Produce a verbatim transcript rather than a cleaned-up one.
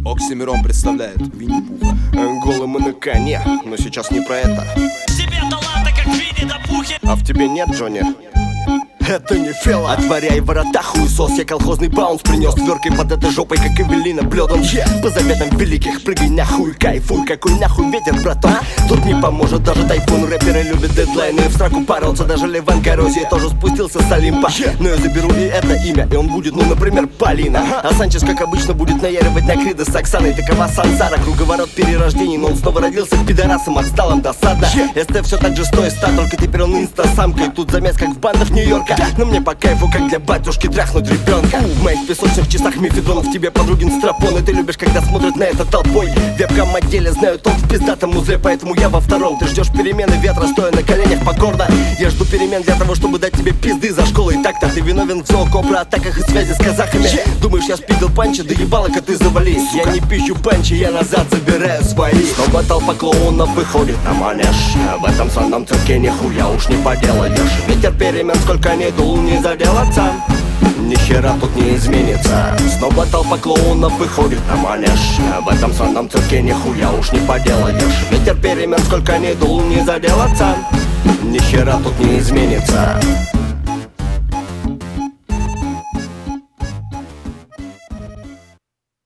Оксимирон представляет Винни-Пуха. Голым мы на коне, но сейчас не про это. В тебе таланта, как Винни да Пухи. А в тебе нет, Джонни? Это не фела. Отворяй ворота, хуесос, я колхозный баунс принес тверкой под этой жопой, как Эвелина блёдом. Yeah. По заветам великих, прыгай нахуй, кайфуй, какой нахуй ветер, братан. Тут не поможет даже тайфун, рэперы любят дедлайны. В сраку поролся даже Леван Коррозия тоже спустился с Олимпа. Yeah. Но я заберу и это имя, и он будет, ну, например, Полина. uh-huh. А Санчес, как обычно, будет наяривать на Крида с Оксаной. Такова сансара, круговорот перерождений. Но он снова родился пидорасом, отсталым досадно. yeah. СТ все так же стоит ста, только теперь он инста-самка. И тут замес, как в бандах Нью-Йорка. Но мне по кайфу, как для батюшки трахнуть ребенка. В моих песочных часах мефедрон, в тебе подругин страпон. И ты любишь, когда смотрят на это толпой. В вебкам отделе знаю толк в пиздатом узле, поэтому я во втором. Ты ждешь перемены ветра, стоя на коленях покорно. Я жду перемен для того, чтобы дать тебе пизды за школой. Так-то ты виновен в зоокопра, атаках и связи с казахами. yeah. Думаешь, я спидал панчи, да ебало-ка ты завали. Сука. Я не пищу панчи, я назад забираю свои. Снова толпа клоунов выходит на манеж. В этом сонном цирке нихуя уж не поделаешь. Ветер перемен, сколько не дул, не заделаться. Ни хера тут не изменится. Снова толпа клоунов выходит на манеж. В этом сонном цирке нихуя уж не поделаешь. Ветер перемен, сколько не дул, не заделаться. Ни хера тут не изменится.